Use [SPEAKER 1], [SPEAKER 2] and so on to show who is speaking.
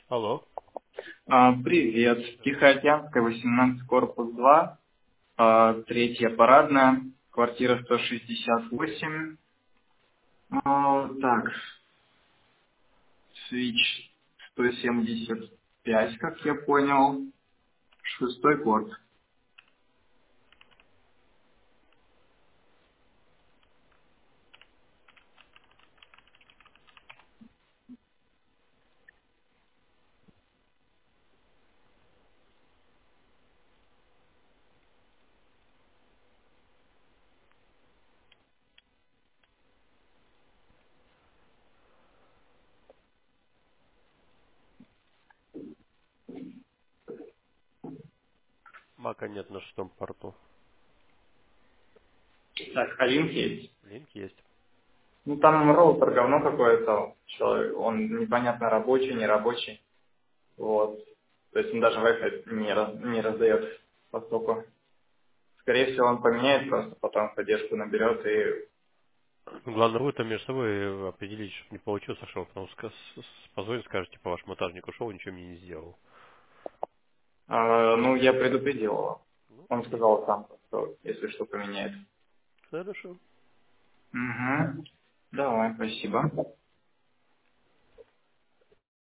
[SPEAKER 1] Алло.
[SPEAKER 2] Привет. Тихоокеанская, 18, корпус 2, третья парадная, квартира 168. Так, свич 175, как я понял, шестой корт.
[SPEAKER 1] Мака нет на шестом порту.
[SPEAKER 2] Так, а линк есть?
[SPEAKER 1] Линк есть.
[SPEAKER 2] Ну там роутер говно какое-то, он непонятно рабочий, не рабочий. Вот. То есть он даже Wi-Fi не раздает постоку. Скорее всего, он поменяет, просто потом поддержку наберет и...
[SPEAKER 1] Ну, главное, вы там между собой определите, чтобы не получился, что потом позвоните, скажете, типа, ваш монтажник ушел, ничего мне не сделал.
[SPEAKER 2] Ну, я предупредил его.
[SPEAKER 1] Ну,
[SPEAKER 2] Он
[SPEAKER 1] окей.
[SPEAKER 2] сказал сам, что если что поменяет.
[SPEAKER 1] Хорошо.
[SPEAKER 2] Угу. Давай, спасибо.